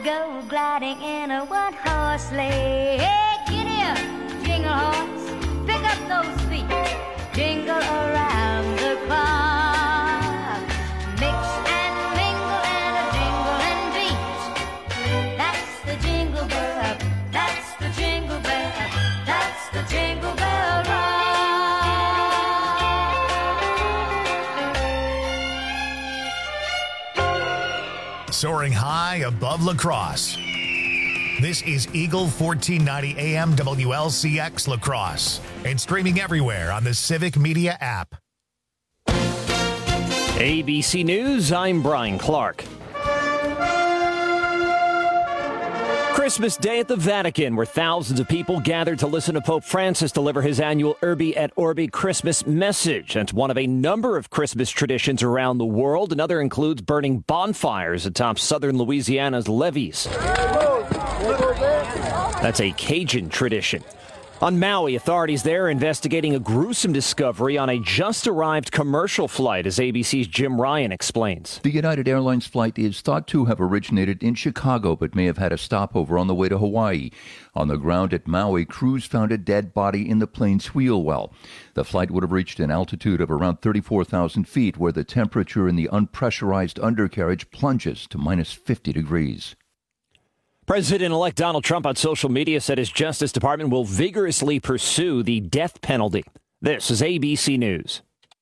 go gliding in a one-horse sleigh. Hey, giddy up, jingle horse, pick up those feet, jingle around the clock. Mix and mingle and a jingle and beat. That's the jingle bell, that's the jingle bell, that's the jingle bell rock. Soaring high above La Crosse. This is Eagle 1490 AM WLCX La Crosse and streaming everywhere on the Civic Media app. ABC News, I'm Brian Clark. Christmas Day at the Vatican, where thousands of people gathered to listen to Pope Francis deliver his annual Urbi et Orbi Christmas message. It's one of a number of Christmas traditions around the world. Another includes burning bonfires atop southern Louisiana's levees. That's a Cajun tradition. On Maui, authorities there are investigating a gruesome discovery on a just-arrived commercial flight, as ABC's Jim Ryan explains. The United Airlines flight is thought to have originated in Chicago, but may have had a stopover on the way to Hawaii. On the ground at Maui, crews found a dead body in the plane's wheel well. The flight would have reached an altitude of around 34,000 feet, where the temperature in the unpressurized undercarriage plunges to minus 50 degrees. President-elect Donald Trump on social media said his Justice Department will vigorously pursue the death penalty. This is ABC News.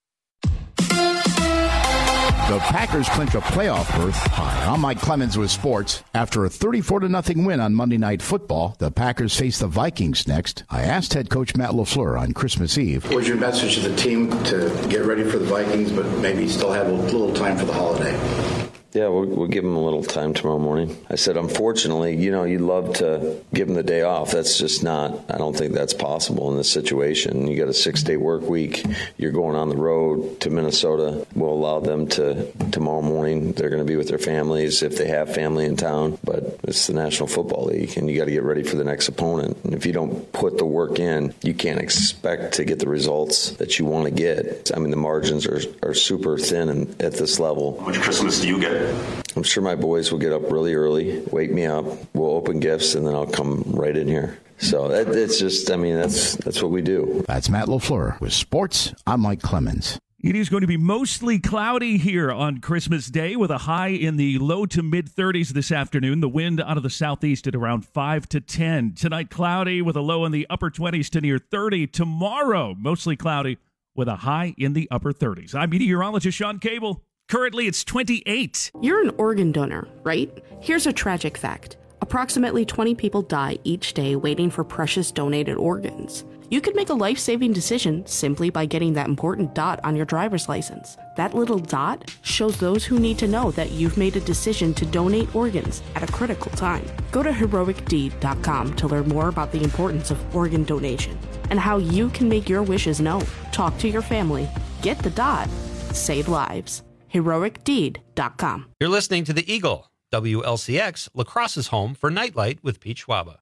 The Packers clinch a playoff berth. Hi, I'm Mike Clemens with sports. After a 34-0 win on Monday Night Football, the Packers face the Vikings next. I asked head coach Matt LaFleur on Christmas Eve. What's your message to the team to get ready for the Vikings, but maybe still have a little time for the holiday? Yeah, we'll give them a little time tomorrow morning. I said, unfortunately, you'd love to give them the day off. That's just not, I don't think that's possible in this situation. You got a 6-day work week. You're going on the road to Minnesota. We'll allow them to, tomorrow morning, they're going to be with their families if they have family in town. But it's the National Football League, and you got to get ready for the next opponent. And if you don't put the work in, you can't expect to get the results that you want to get. I mean, the margins are super thin at this level. How much Christmas do you get? I'm sure my boys will get up really early, wake me up, we'll open gifts, and then I'll come right in here. So it's just, that's what we do. That's Matt LaFleur with sports. I'm Mike Clemens. It is going to be mostly cloudy here on Christmas Day with a high in the low to mid-30s this afternoon. The wind out of the southeast at around 5 to 10. Tonight, cloudy with a low in the upper 20s to near 30. Tomorrow, mostly cloudy with a high in the upper 30s. I'm meteorologist Sean Cable. Currently, it's 28. You're an organ donor, right? Here's a tragic fact. Approximately 20 people die each day waiting for precious donated organs. You could make a life-saving decision simply by getting that important dot on your driver's license. That little dot shows those who need to know that you've made a decision to donate organs at a critical time. Go to heroicdeed.com to learn more about the importance of organ donation and how you can make your wishes known. Talk to your family. Get the dot. Save lives. heroicdeed.com. You're listening to The Eagle, WLCX, La Crosse's home for Nightlight with Pete Schwaba.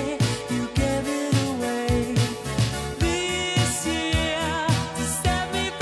This year to set me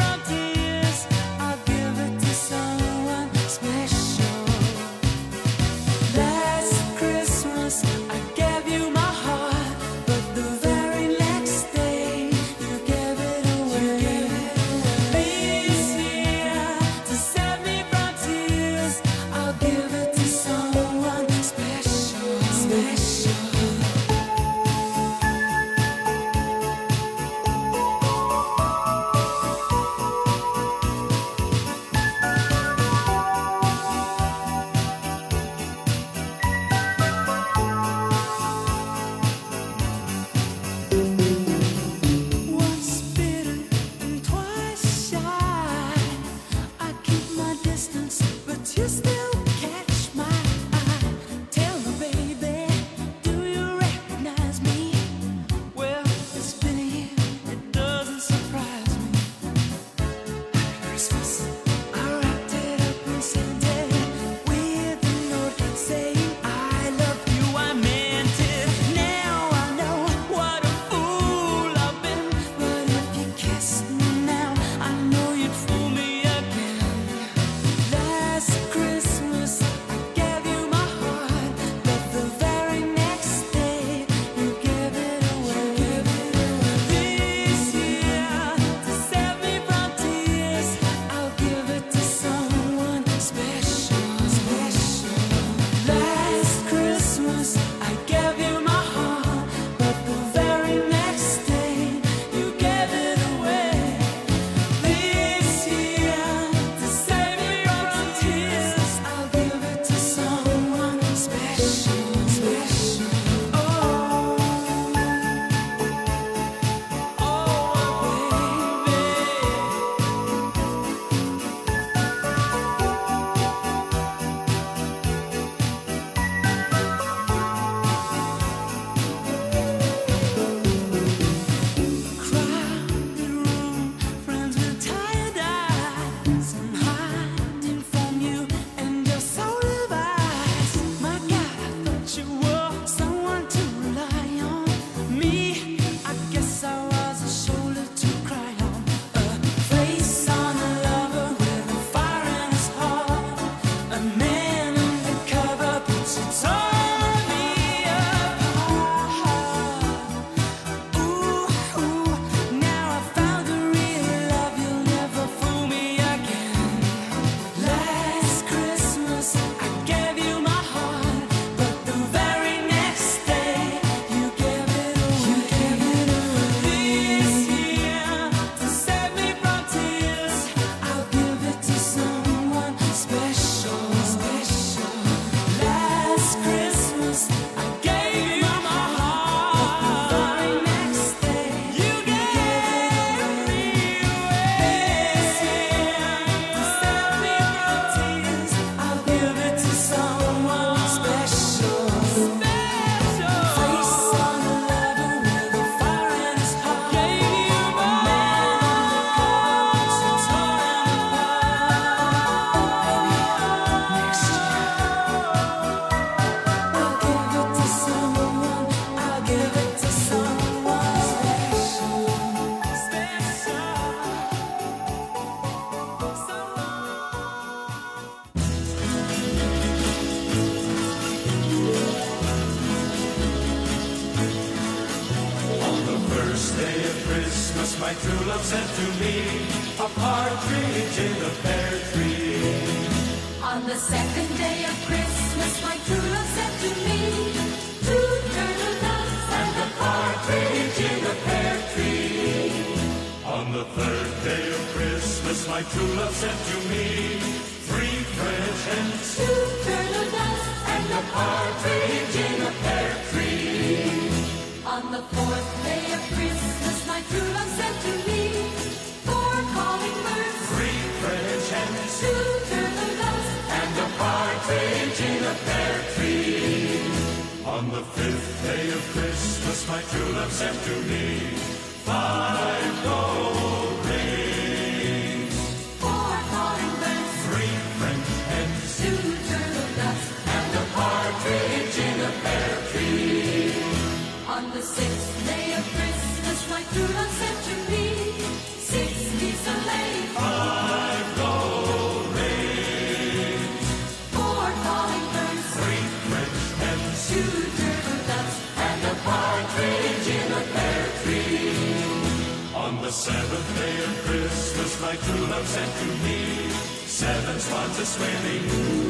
my true love sent to me a partridge in a pear tree. On the second day of Christmas, my true love sent to me 2 turtle doves and a partridge in a pear tree. On the third day of Christmas, my true love sent to me 3 French hens, 2 turtle doves and a partridge in a pear tree. On the fourth day of Christmas, my true love sent to me 4 calling birds, 3 French hens, 2 turtle doves and a partridge in a pear tree. On the fifth day of Christmas, my true love sent to me 5 gold rings, 4 calling birds, 3 French hens, 2 turtle doves and a partridge in a pear tree. On the sixth day of Christmas, my true love sent to me 6 geese a laying, 5 gold rings, 4 calling birds, 3 French hens, 2 turtle doves and a partridge in a pear tree. On the seventh day of Christmas, my true love sent to me 7 swans a swimming,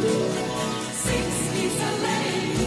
6 geese a laying,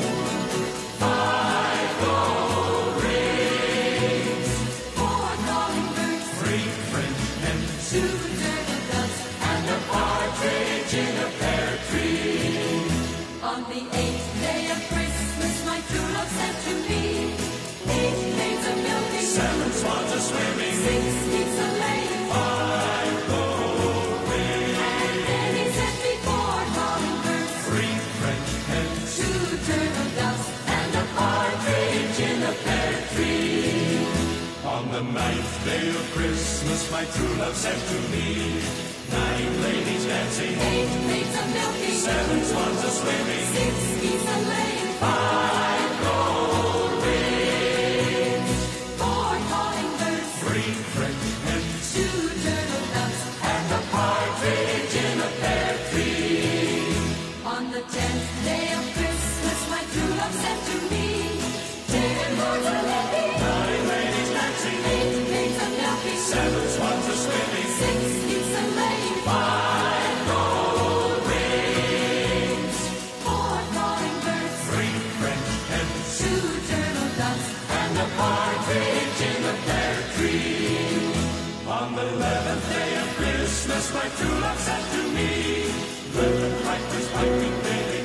5 gold rings, 4 calling birds, 3 French hens, 2 turtle doves and a partridge in a pear tree. On the 8th day of Christmas, my true love sent to me 8 maids a milking, 7 swans a swimming, 6 geese a laying, 5 gold rings, and then he sent me 4 calling birds, 3 French hens, 2 turtle doves and a partridge in a pear tree. On the 9th day of Christmas, my true love sent to me 9 ladies dancing, 8 maids a milking, 7 swans a swimming, 6 geese a laying, 5 gold rings, 4 calling birds, 3 French hens, 2 turtle doves and a partridge in a pear tree. On the 10th day of Christmas, my true love sent to me 10 lords a laying, 9 ladies dancing, 8 maids a milking, 7 swans a swimming, 6 geese a laying, 5 gold rings, 4 calling birds, 3 French hens, 2 turtle doves and a partridge in a pear tree. On the 11th day of Christmas, my true love sent to me 11 pipers piping daily,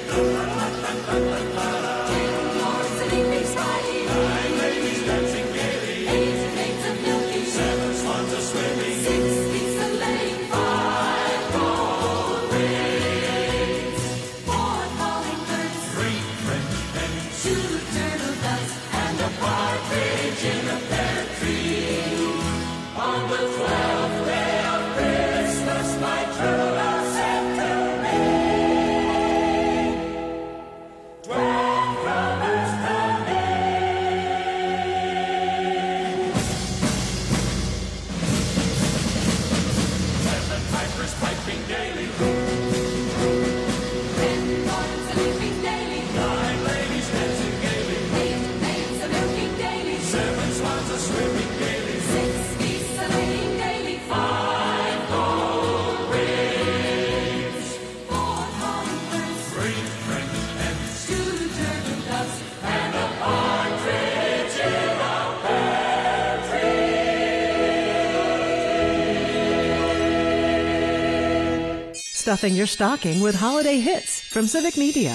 10 lords a leaping slightly, 9 ladies dancing gaily, 8 maids a milking, 7 swans a swimming, 6 geese a laying, 5 gold rings, 4 calling birds, 3 French hens, 2 turtle doves and a partridge in a pear tree. On the 12th day of Christmas, my true love sent to me 12 brothers coming, 7 pipers piping daily, 10 lords a leaping daily, 9 ladies dancing gaily, 8 maids a milking daily, 7 swans a swimming gaily, 6 geese a laying daily, 5 gold rings, 4 calling birds, 3 French hens, 2 turtle doves and a partridge in a pear tree. Stuffing your stocking with holiday hits from Civic Media.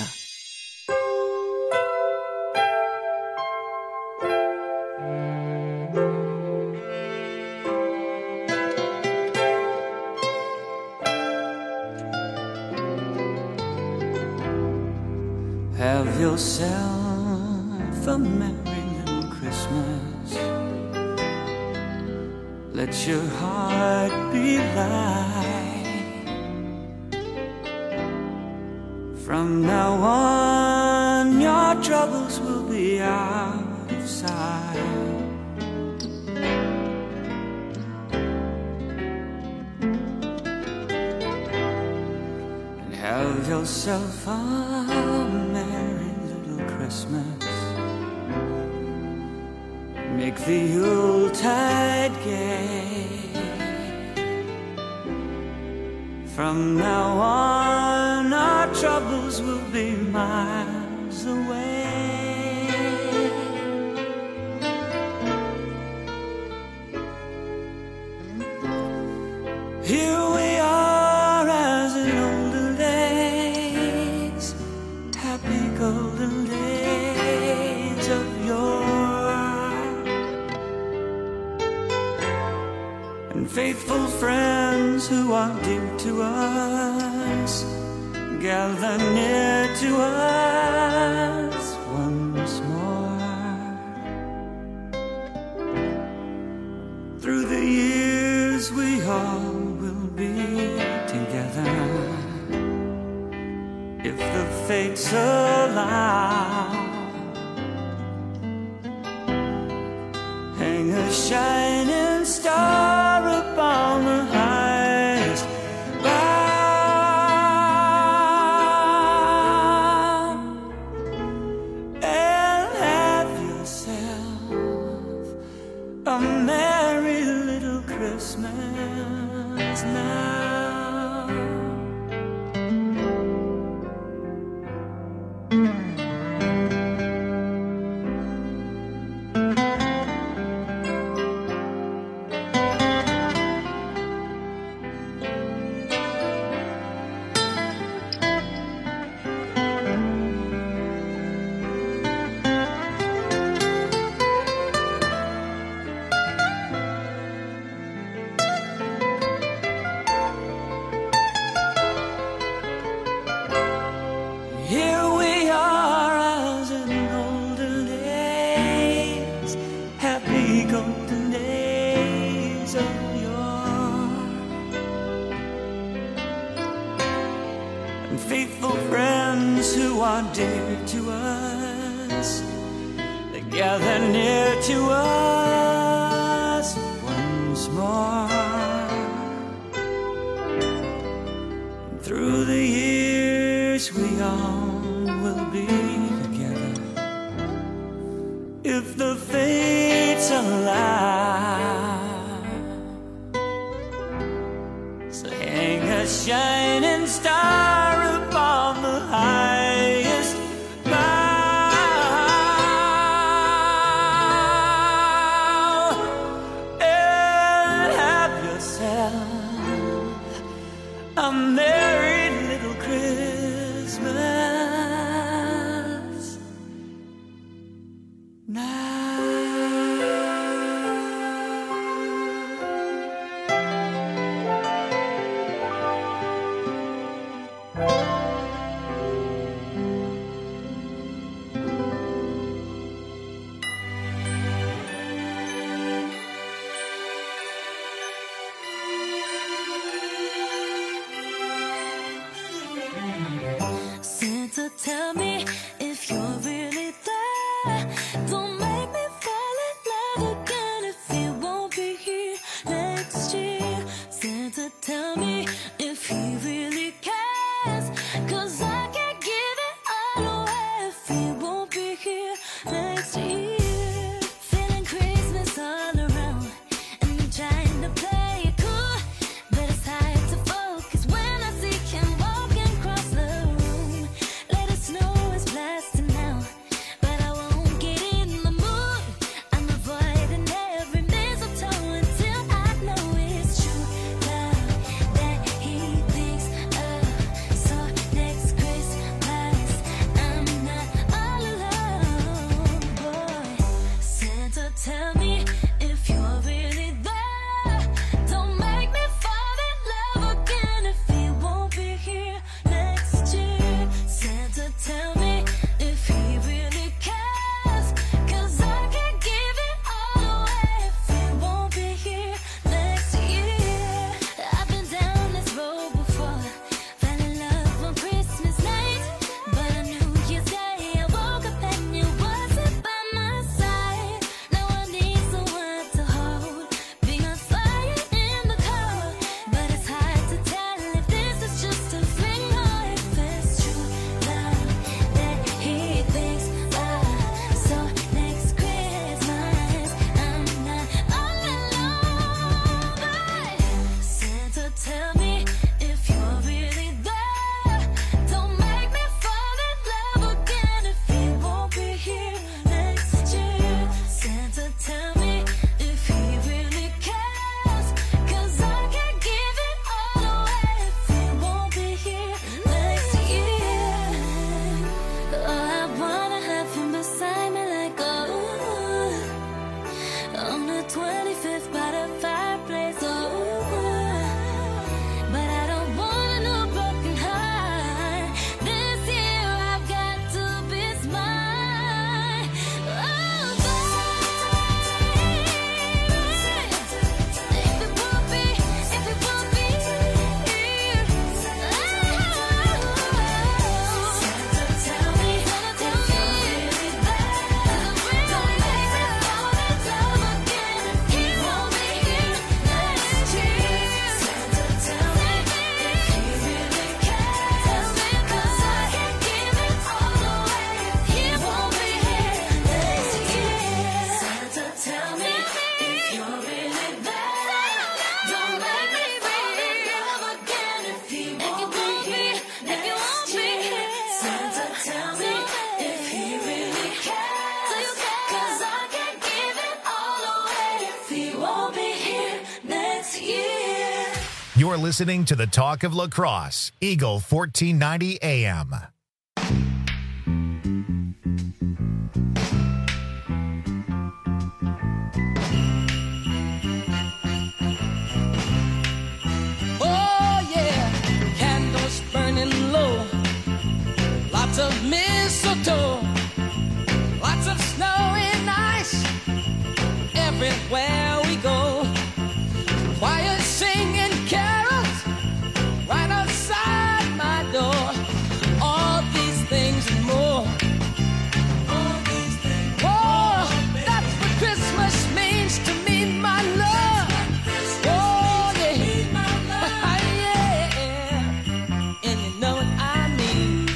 Have yourself a merry little Christmas. Let your heart be light. From now on, your troubles will be out of sight. And have yourself a merry little Christmas. make the Yuletide gay. From now on, our troubles will be miles away. Here we are as in olden days, happy golden days of yore. And faithful friends who are dear to us gather near to us once more. Through the years we all will be together, if the fates allow. Hang a shining star upon the highest bough, and have yourself a merry little Christmas now. Here we are as in golden days, happy golden days of yore. And faithful friends who are dear to us, they gather near to us once more. And through the years we all will be together, if the fates allow. So hang a shining star upon the highest bough, and have yourself a merry little Christmas now. You're listening to the Talk of La Crosse, Eagle 1490 AM. Oh yeah, candles burning low, lots of mistletoe, lots of snow and ice everywhere we go. Choir singing carols right outside my door. All these things and more. All these things. Oh, that's what Christmas means to me, my love. Oh yeah, yeah. And you know what I mean.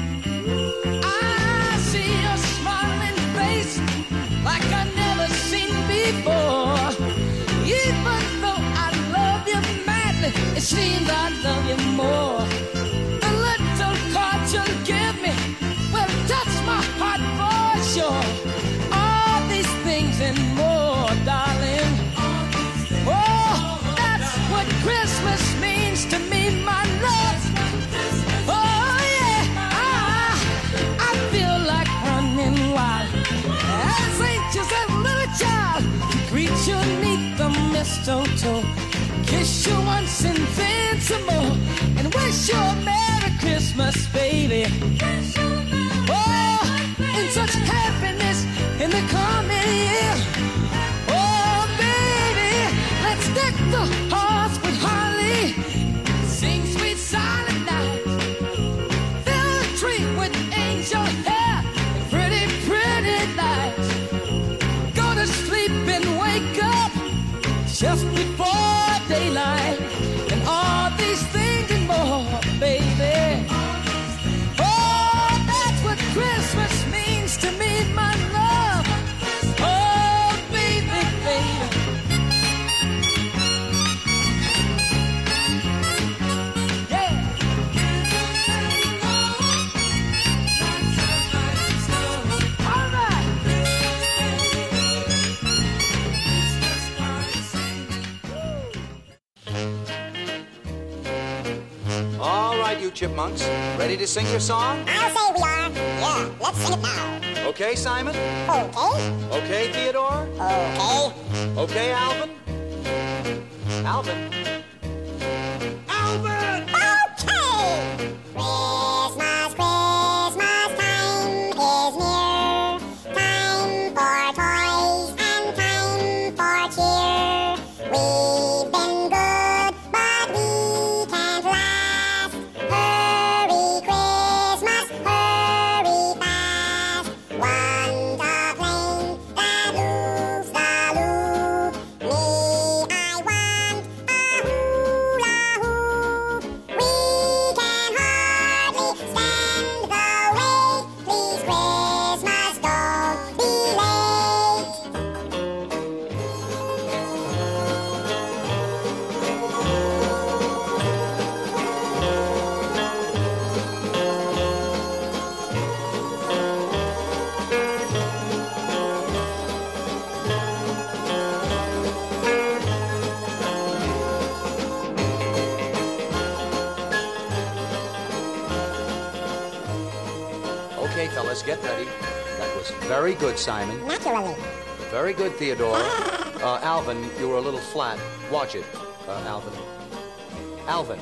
I see your smiling face like I never seen before. Even though I love you madly, it seems I love you more. The little cards you'll give me will touch my heart for sure. All these things and more, darling. Oh, that's what Christmas means to me, my love. Oh yeah, I feel like running wild as anxious as a little child. Greet you neath the mistletoe, kiss you once and then some more, and wish you a Merry Christmas, baby. Oh, and such happiness in the coming year. Oh, baby, let's deck the halls with holly, sing sweet silent night, fill the tree with angel hair and pretty, pretty lights. Go to sleep and wake up just before daylight, and all these things and more, baby. Oh, that's what Christmas means to me, my love. Oh, baby, baby. Yeah. All right. All right, you chipmunks, ready to sing your song? I'll say we are. Yeah, let's sing it now. Okay, Simon? Okay. Okay, Theodore? Okay. Okay, Alvin? Alvin? Alvin! Okay! Christmas, Christmas time is near. Time for toys and time for cheer. We've been good, but we can't last. Hurry, Christmas, hurry fast. Want a plane that loops the loop. Me, I want a hula hoop. We can hardly stand the wait. Please, Christmas, don't be late. Okay, fellas, get ready. That was very good, Simon. Naturally. Very good, Theodore. Alvin, you were a little flat. Watch it, Alvin. Alvin.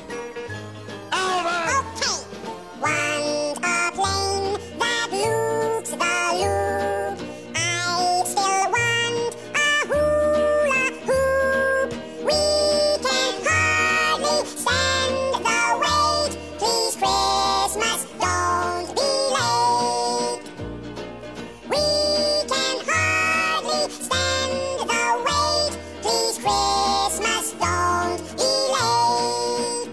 Okay. Want a plane that loops the loop. I still want a hula hoop. We can hardly stand the wait. Please, Christmas, don't be late. We can hardly stand the wait. Please, Christmas, don't be late.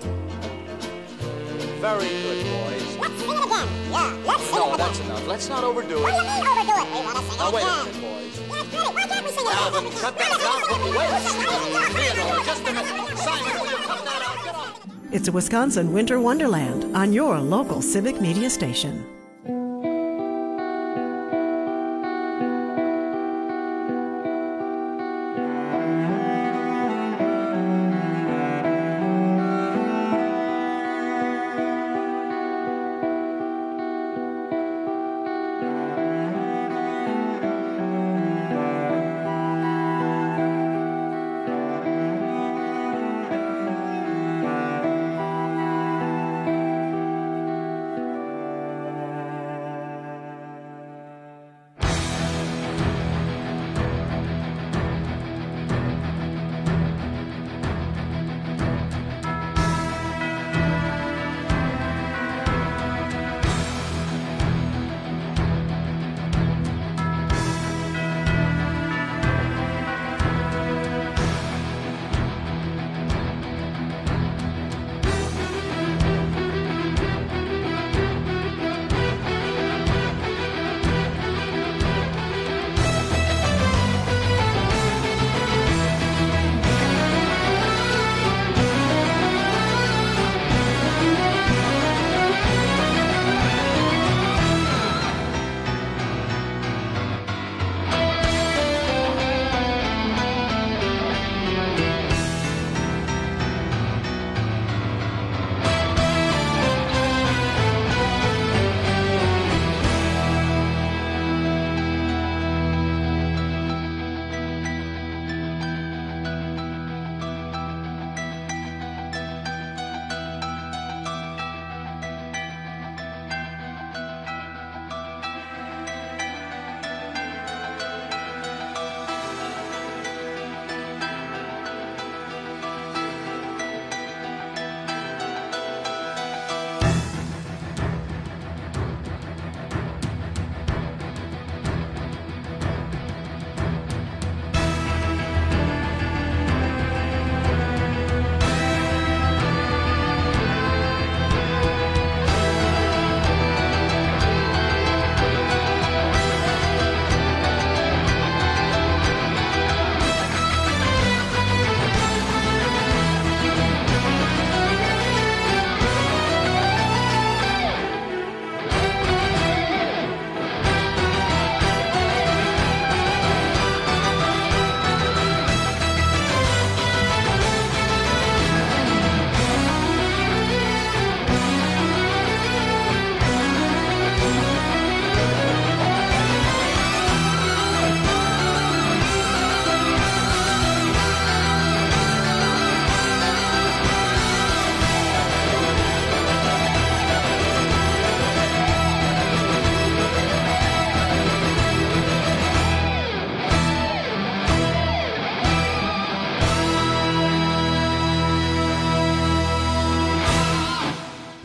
Very good, boys. Let's sing it again. Yeah, let's sing it No, again. that's enough. Let's not overdo What do you it. mean overdo it? We want to sing it Now, wait a again. minute, boys. Yeah, it's pretty. Why can't we sing it Alvin, again? cut that out. Wait. Theodore, just a minute. Simon, will you cut that out? Get off. It's a Wisconsin winter wonderland on your local civic media station.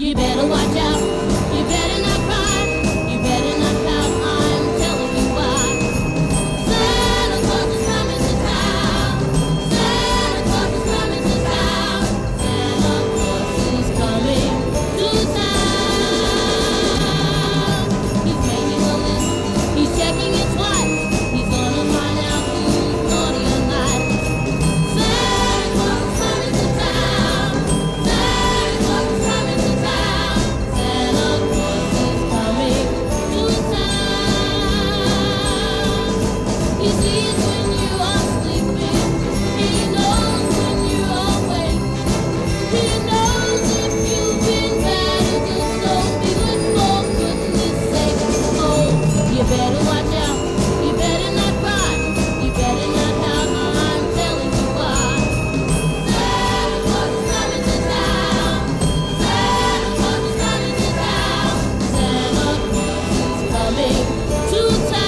You better watch out. You better not cry. You better not pout. I'm telling you why. Santa Claus is coming to town. Santa Claus is coming to town. Santa Claus is coming to town. He's making a list. He's checking it twice. He's gonna find out who's naughty or nice. Santa Claus is coming to town. Santa Claus is coming to town. Santa Claus is coming to town. He sees when you are sleeping. He knows when you are awake. He knows if you've been bad or good, so be good for goodness sake. Oh, you better watch out. You better not cry. You better not pout. I'm telling you why. Santa Claus is coming to town. Santa Claus is coming to town. Santa Claus is coming to town.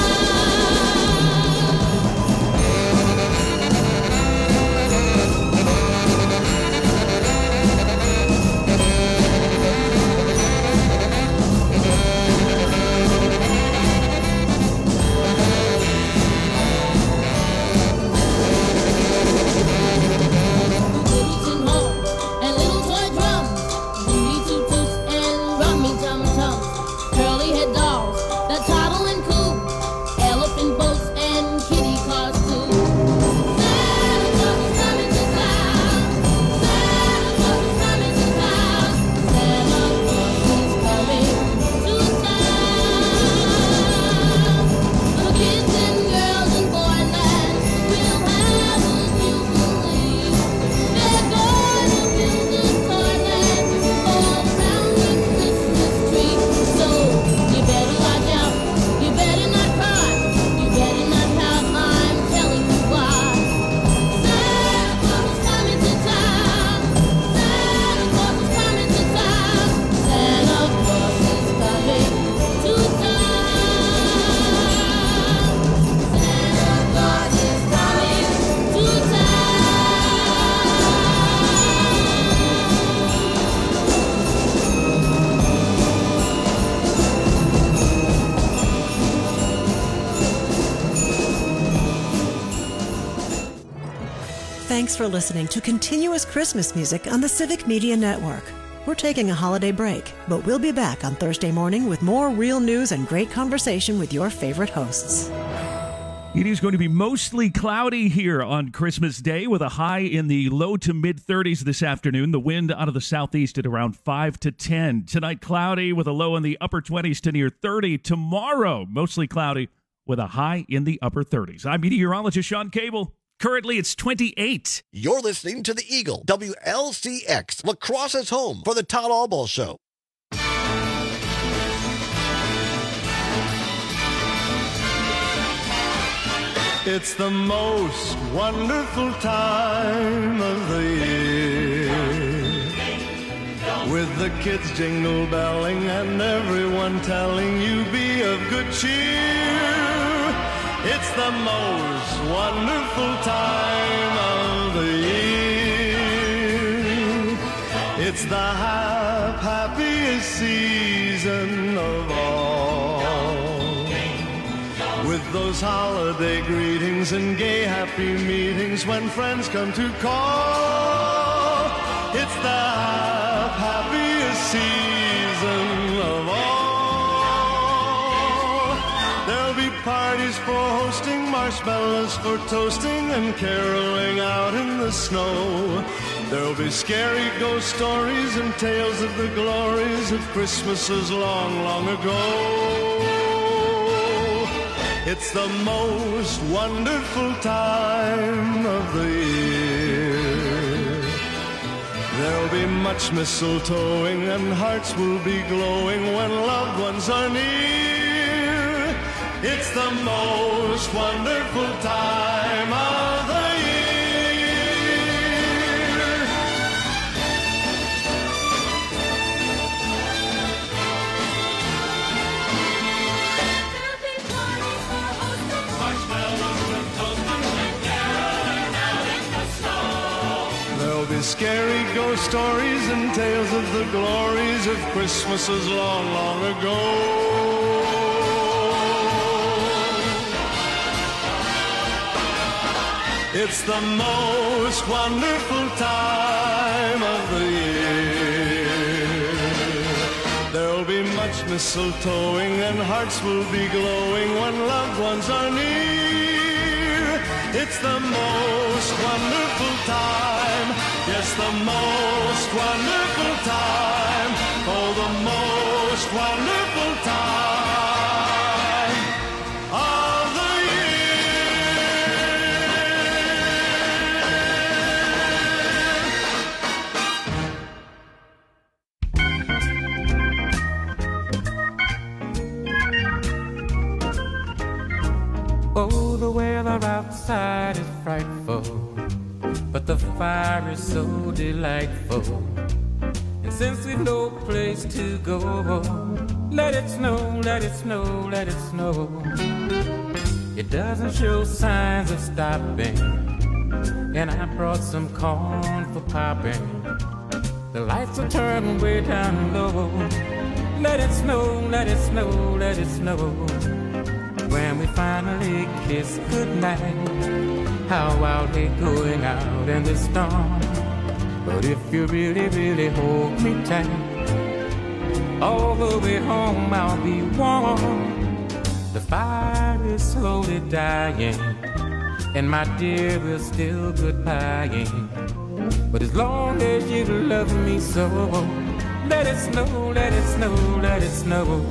Tin horn and little toy drums, Rudy Toot Toots and Rummy Tum Tums, curly head dolls that toddle and coo, elephant boats and kitty cars too. Santa Claus is coming to town. Santa Claus is coming to town. Santa Claus is coming to town. The kids and girls in Boyland will have a jubilee. They're gonna build a toyland all around the Christmas tree. So you better watch out. You better not cry. You better not pout. I'm telling you why. Santa Claus is coming to town. Santa Claus is coming to town. Santa Claus is coming to town. Santa Claus is coming to Thanks for listening to Continuous Christmas Music on the Civic Media Network. We're taking a holiday break, but we'll be back on Thursday morning with more real news and great conversation with your favorite hosts. It is going to be mostly cloudy here on Christmas Day with a high in the low to mid-30s this afternoon. The wind out of the southeast at around 5 to 10. Tonight, cloudy with a low in the upper 20s to near 30. Tomorrow, mostly cloudy with a high in the upper 30s. I'm meteorologist Sean Cable. Currently, it's 28. You're listening to the Eagle, WLCX, La Crosse's home for the Todd Albaugh Show. It's the most wonderful time of the year, with the kids jingle belling and everyone telling you be of good cheer. It's the most wonderful time of the year. It's the happiest season of all, with those holiday greetings and gay happy meetings when friends come to call. It's the happiest season of all. There'll be parties for hosting, marshmallows for toasting, and caroling out in the snow. There'll be scary ghost stories and tales of the glories of Christmases long, long ago. It's the most wonderful time of the year. There'll be much mistletoeing and hearts will be glowing when loved ones are near. It's the most wonderful time of the be scary ghost stories and tales of the glories of Christmases long, long ago. It's the most wonderful time of the year. There'll be much mistletoeing and hearts will be glowing when loved ones are near. It's the most wonderful time, yes, the most wonderful time, oh, the most wonderful time of the Oh, the weather outside is frightful, but the fire is so delightful. And since we've no place to go, let it snow, let it snow, let it snow. It doesn't show signs of stopping, and I brought some corn for popping. The lights are turned way down low. Let it snow, let it snow, let it snow. When we finally kiss goodnight, how I'll hate going out in the storm. But if you really, really hold me tight, all the way home I'll be warm. The fire is slowly dying, and my dear, we're still goodbying. But as long as you love me so, let it snow, let it snow, let it snow.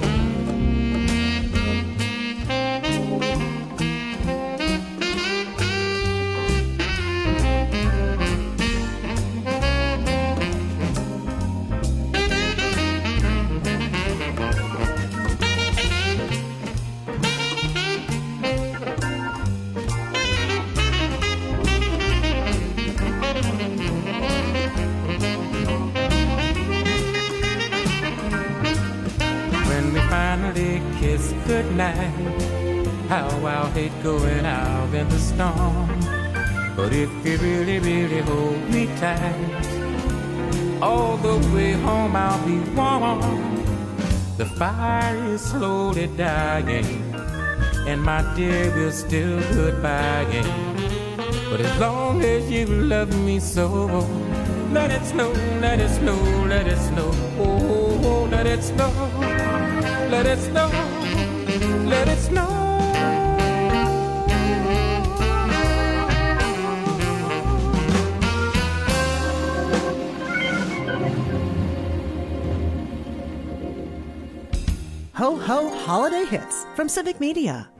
Goodnight, how I'll hate going out in the storm. But if you really, really hold me tight, all the way home I'll be warm. The fire is slowly dying, and my dear, we're still goodbying. But as long as you love me so, let it snow, let it snow, let it snow. Oh, let it snow, let it snow. Let it snow. Ho Ho Holiday Hits from Civic Media.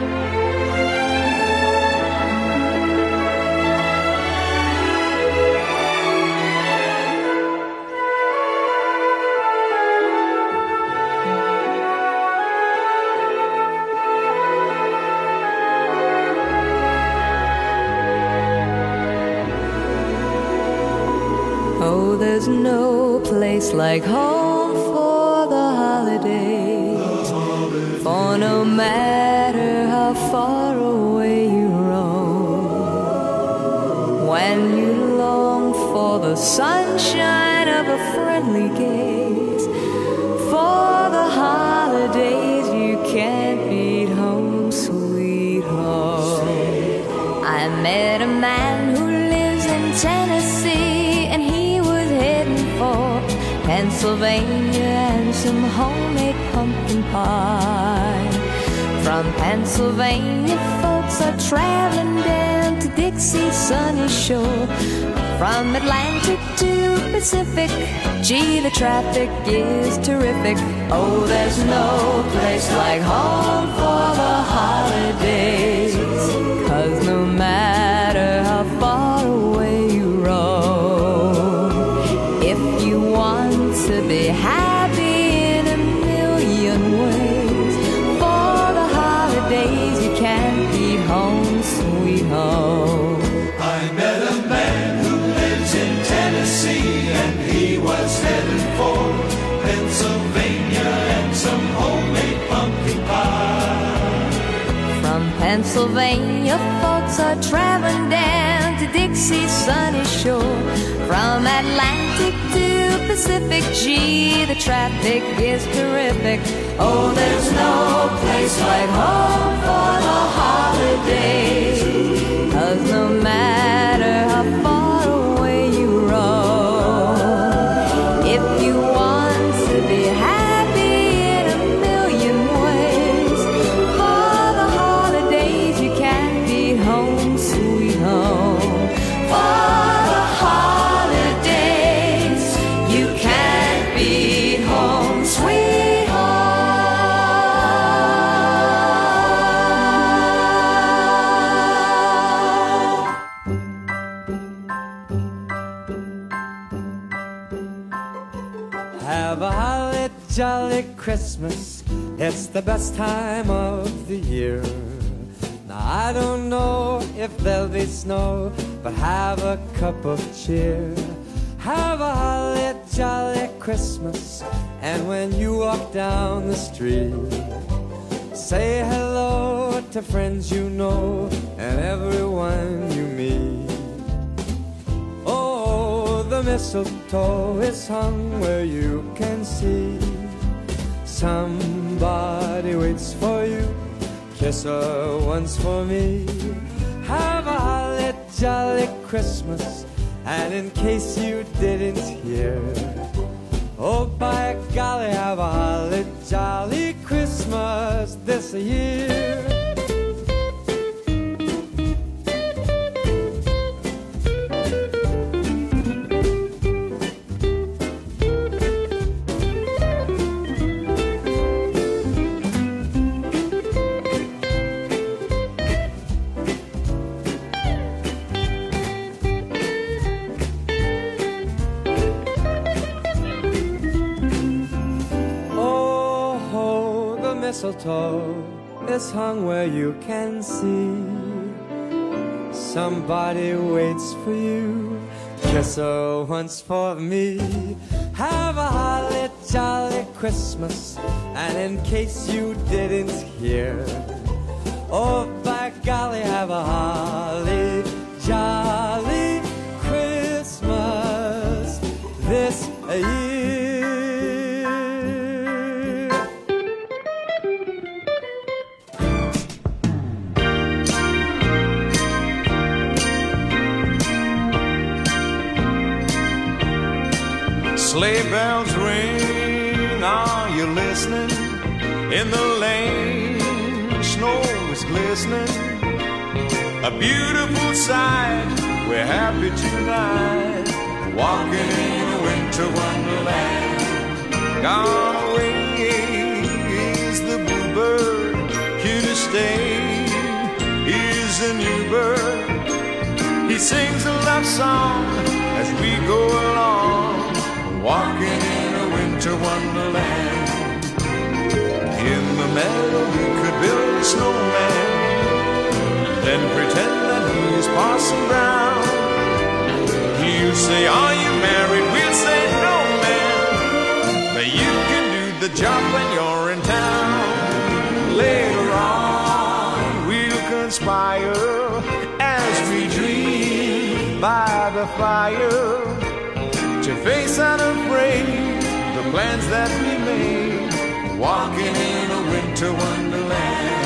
Oh, there's no place like home for the holidays. For no matter how far away you roam, when you long for the sunshine of a friendly gaze, for the holidays you can't beat home, sweet home. I met a man who lives in Tennessee, and he was heading for Pennsylvania and some homemade pumpkin pie. From Pennsylvania, folks are traveling down to Dixie's sunny shore. From Atlantic to Pacific, gee, the traffic is terrific. Oh, there's no place like home for the holidays, 'cause no matter how far away you roam, if you want to be happy in a million ways, for the holidays you can't beat home, sweet home. I met a man who lives in Tennessee, and he was headed for Pennsylvania and some homemade pumpkin pie. From Pennsylvania, folks are traveling down to Dixie breezy sunny shore. From Atlantic to Pacific, gee, the traffic is terrific. Oh, there's no place like home for the holidays. 'Cause no matter how far away you roam, if you want to be happy in a million ways, for the holidays you can't beat home, sweet home. For the holidays you can't beat home, sweet home. Have a holly jolly Christmas. It's the best time of the year. Now I don't know if there'll be snow, but have a cup of cheer. Have a holly jolly Christmas. And when you walk down the street, say hello to friends you know and everyone you meet. Oh, the mistletoe is hung where you can see. Somebody waits for you. Kiss her once for me. Have a holly jolly Christmas. And in case you didn't hear, oh, by golly, have a holly jolly Christmas this year. Mistletoe is hung where you can see. Somebody waits for you. Kiss her once for me. Have a holly jolly Christmas. And in case you didn't hear, oh, by golly, have a holly jolly Christmas this year. Sleigh bells ring, are you listening? In the lane, snow is glistening. A beautiful sight, we're happy tonight. Walking in a winter wonderland. Gone away is the bluebird. Here to stay is a new bird. He sings a love song as we go along. Walking in a winter wonderland. In the meadow we could build a snowman, then pretend that he's Parson Brown. You say, are you married? We'll say, no, man, but you can do the job when you're in town. Later on we'll conspire as we dream by the fire, to face unafraid the plans that we made. Walking in a winter wonderland.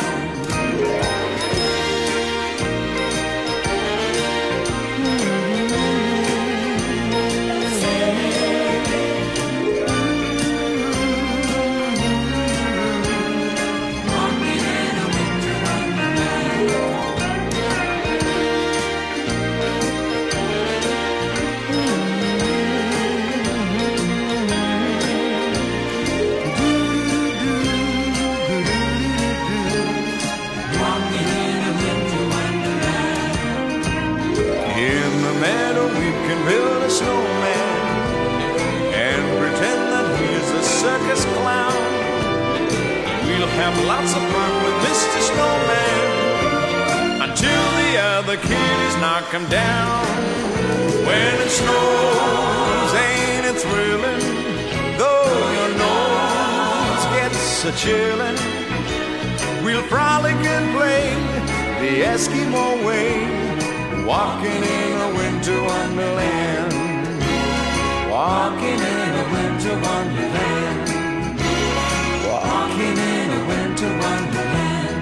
Build a snowman and pretend that he's a circus clown. We'll have lots of fun with Mr. Snowman until the other kiddies knock him down. When it snows, ain't it thrilling? Though your nose gets a chillin', we'll frolic and play the Eskimo way. walking in a winter wonderland. Walking in a winter wonderland. Walking in a winter wonderland.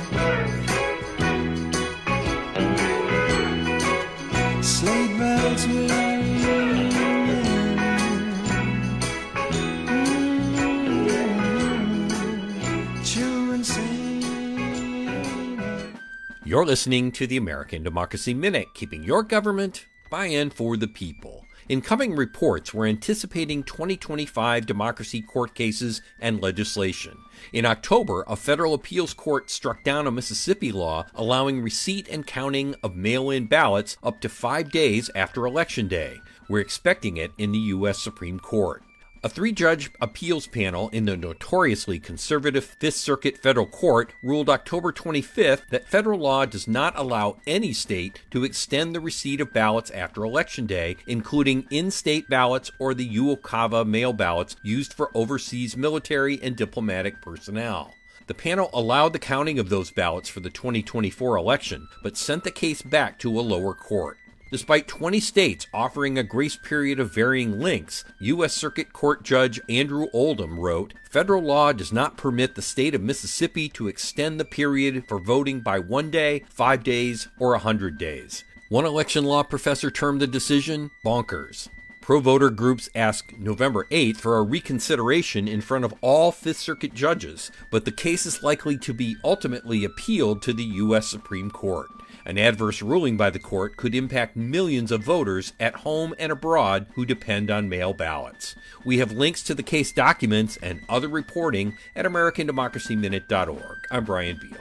Sleigh bells will ring. Children sing. You're listening to the American Democracy Minute, keeping your government by and for the people. In coming reports, we're anticipating 2025 democracy court cases and legislation. In October, a federal appeals court struck down a Mississippi law allowing receipt and counting of mail-in ballots up to 5 days after Election Day. We're expecting it in the U.S. Supreme Court. A 3-judge appeals panel in the notoriously conservative Fifth Circuit Federal Court ruled October 25th that federal law does not allow any state to extend the receipt of ballots after Election Day, including in-state ballots or the UOCAVA mail ballots used for overseas military and diplomatic personnel. The panel allowed the counting of those ballots for the 2024 election, but sent the case back to a lower court. Despite 20 states offering a grace period of varying lengths, U.S. Circuit Court Judge Andrew Oldham wrote, "Federal law does not permit the state of Mississippi to extend the period for voting by 1 day, 5 days, or 100 days." One election law professor termed the decision bonkers. Pro-voter groups asked November 8th for a reconsideration in front of all Fifth Circuit judges, but the case is likely to be ultimately appealed to the U.S. Supreme Court. An adverse ruling by the court could impact millions of voters at home and abroad who depend on mail ballots. We have links to the case documents and other reporting at AmericanDemocracyMinute.org. I'm Brian Beal.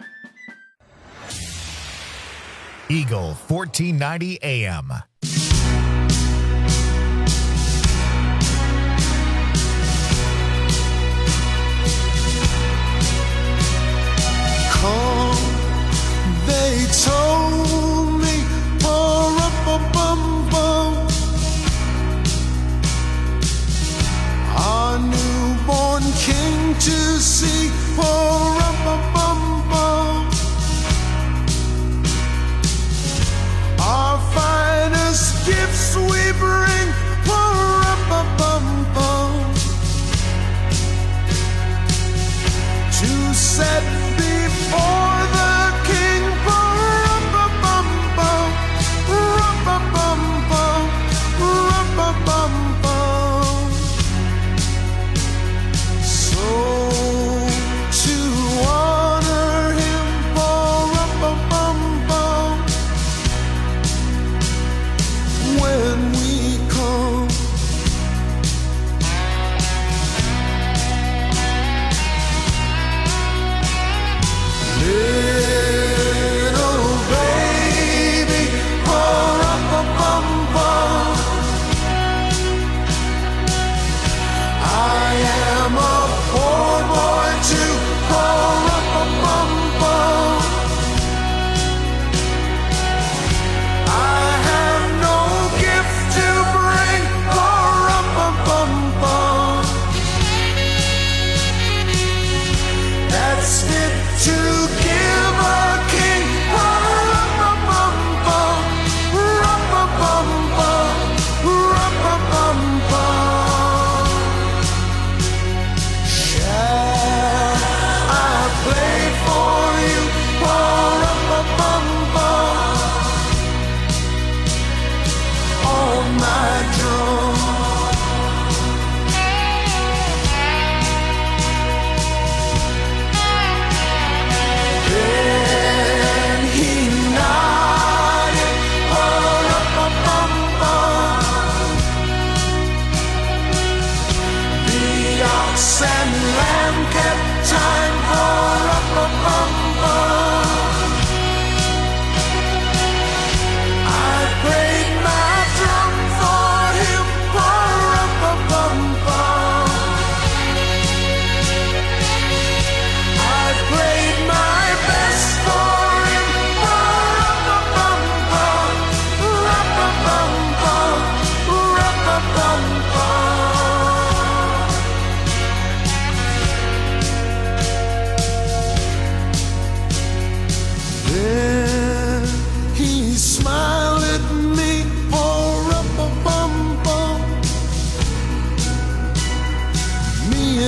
Eagle 1490 AM. They told me, bum, our newborn king to see, bum, our finest gifts we bring, bum, to set before the king, so to honor him, when we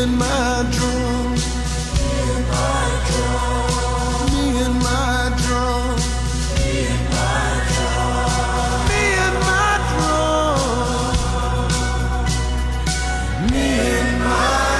and my drum. Me and my drum. Me and my drum. Me and my drum. Me and my drum. Me and my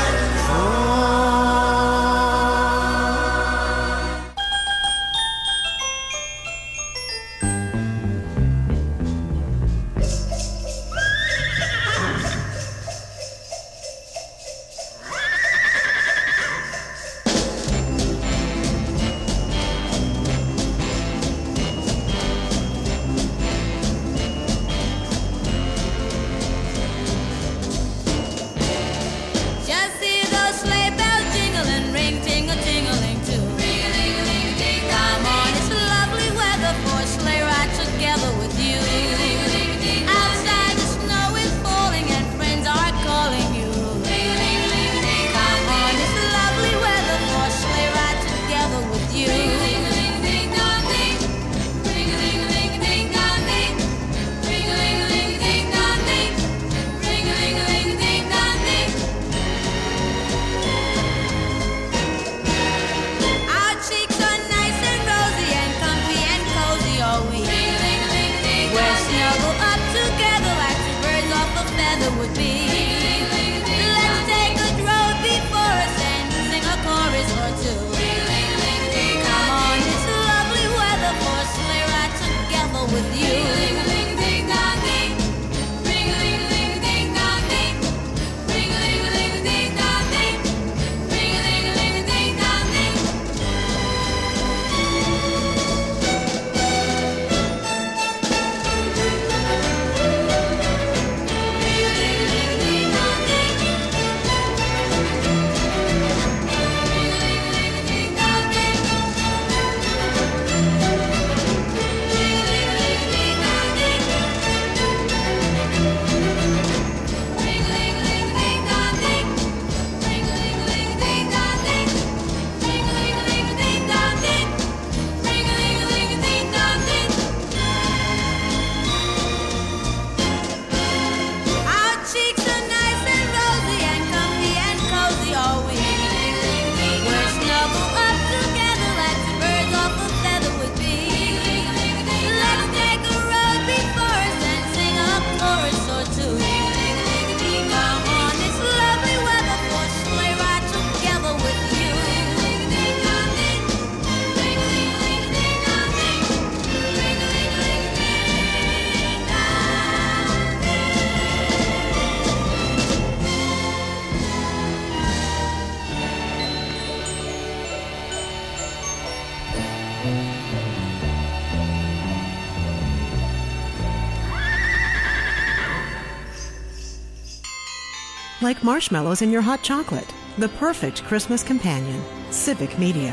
Like marshmallows in your hot chocolate. The perfect Christmas companion. Civic Media.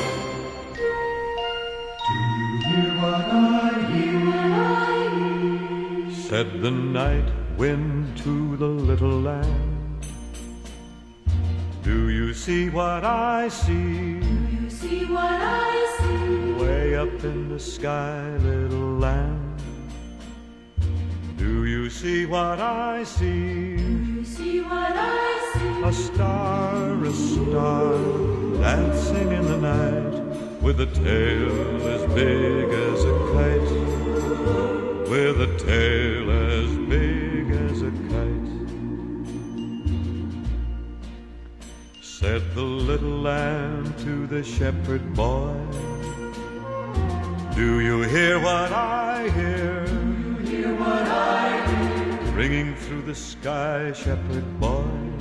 Said the night wind to the little lamb, do you see what I see? Do you see what I see? Way up in the sky, little lamb, do you see what I see? Do you see what I see? A star, dancing in the night, with a tail as big as a kite, with a tail as big as a kite. Said the little lamb to the shepherd boy, do you hear what I hear? Do you hear what I hear? Ringing through the sky, shepherd boy.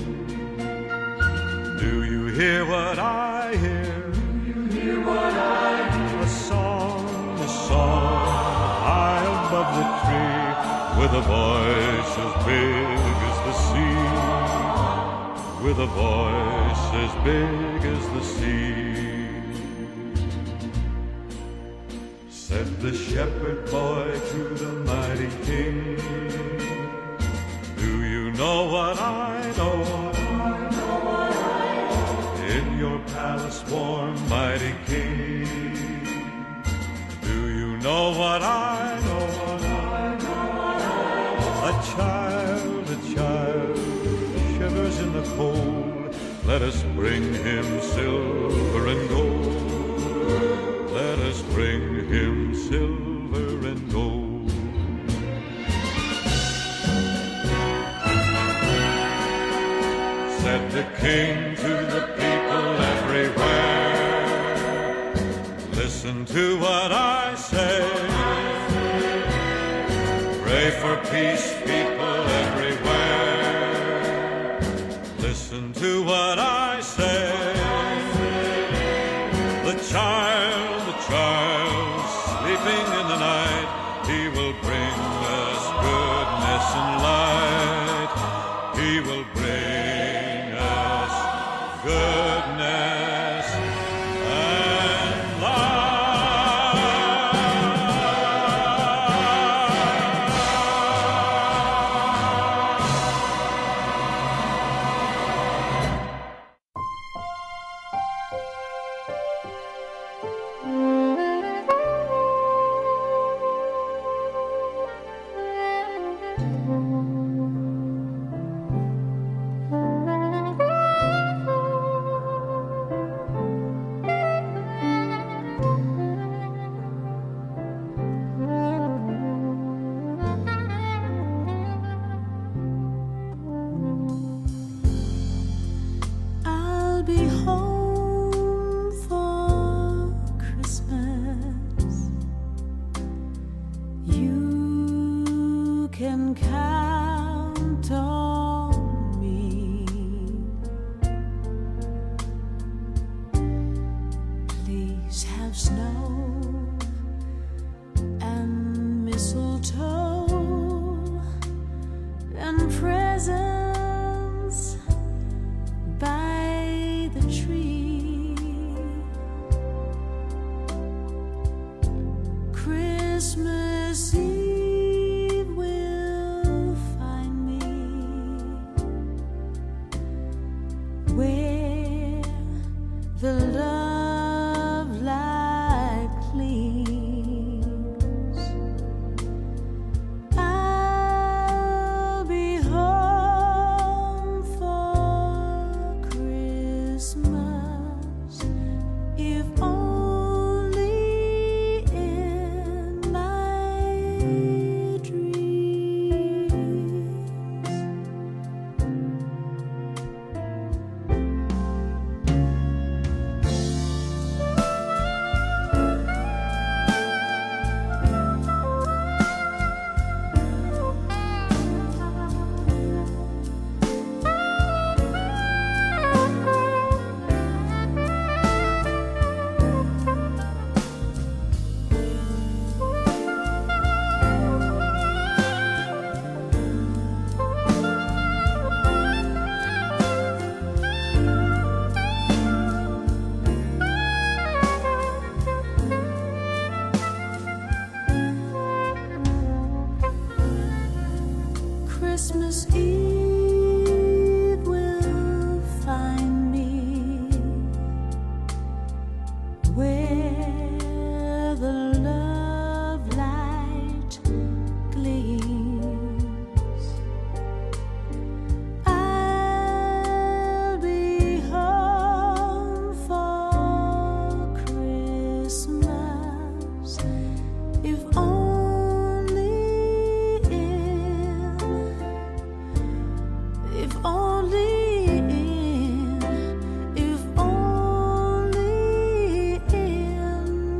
Do you hear what I hear? Do you hear what I hear? A song high above the tree, with a voice as big as the sea, with a voice as big as the sea. Said the shepherd boy to the mighty king, do you know what I know? In your palace warm, mighty king, do you know what I know? A child shivers in the cold. Let us bring him silver and gold. Let us bring him silver and gold. Said the king to the people everywhere, listen to what I say. Pray for peace, people everywhere. Listen to what I say. The child, sleeping in the night, he will bring us goodness and light. He will bring us goodness and light. I'll be home for Christmas. You can count on me. Please have snow and mistletoe and presents by the tree. Christmas Eve will find me where the love light gleams. I'll be home for Christmas, if only in my dreams. Christmas Eve will find me where the love light gleams. I'll be home for Christmas, if only in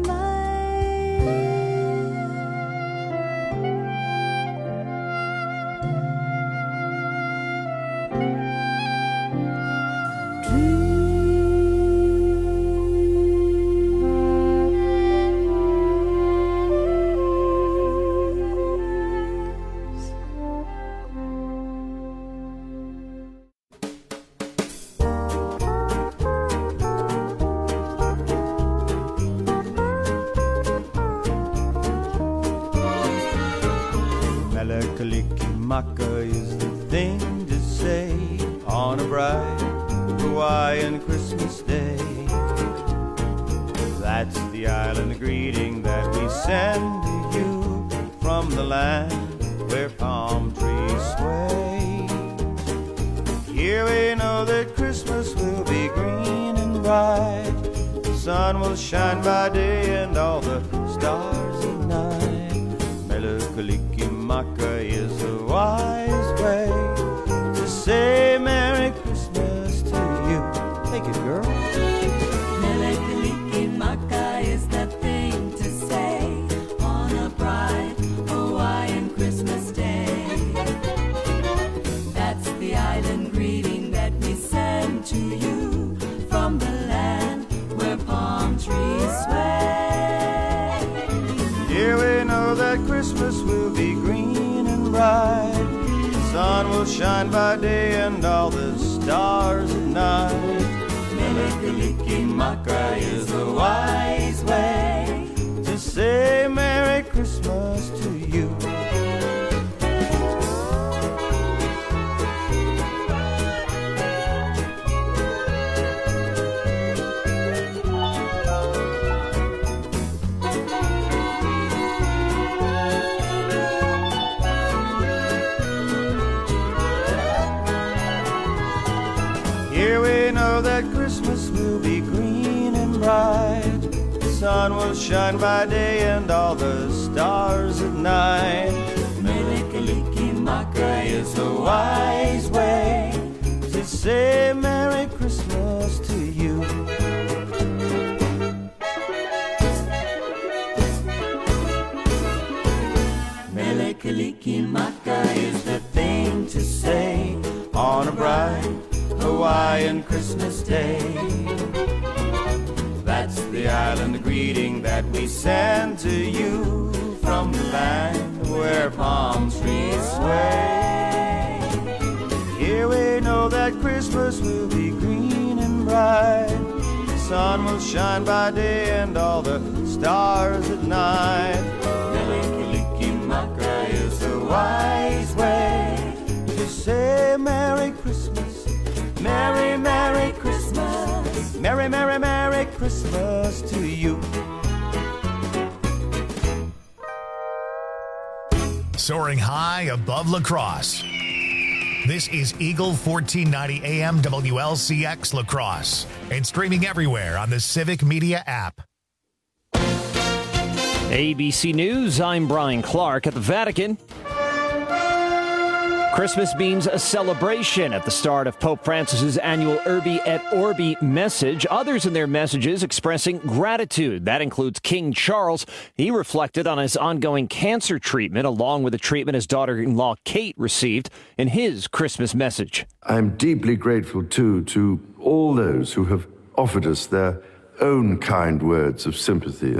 Kalikimaka is the thing to say on a bright Hawaiian Christmas day. That's the island greeting that we send to you from the land where palm trees sway. Here we know that Christmas will be sun will shine by day and all the stars at night. Mele Kalikimaka is a wise way to say Merry Christmas to you. Thank you, girl. Mele Kalikimaka is the thing to say on a bright Hawaiian Christmas day. That's the island greeting that we send to you from the land where palm trees sway. Here we know that Christmas will be green and bright. The sun will shine by day and all the stars at night. Mele Kalikimaka is a wise way to say Merry Christmas to you. Here we know that Christmas will be green and bright. The sun will shine by day and all the stars at night. Mele Kalikimaka is a wise way to say Merry Christmas to you. Mele Kalikimaka is the thing to say On a bright Hawaiian Christmas day. That's the island greeting that we send to you from the land where palm trees sway. Here we know that Christmas will be green and bright. The sun will shine by day and all the stars at night. Mele Kalikimaka is a wise way to say Merry Christmas. Merry, Merry Christmas. Merry, Merry, Merry Christmas to you. Soaring high above La Crosse. This is Eagle 1490 AM WLCX La Crosse and streaming everywhere on the Civic Media app. ABC News, I'm Brian Clark. At the Vatican, Christmas means a celebration at the start of Pope Francis's annual Urbi et Orbi message. Others in their messages expressing gratitude. That includes King Charles. He reflected on his ongoing cancer treatment, along with the treatment his daughter-in-law Kate received in his Christmas message. I'm deeply grateful, too, to all those who have offered us their own kind words of sympathy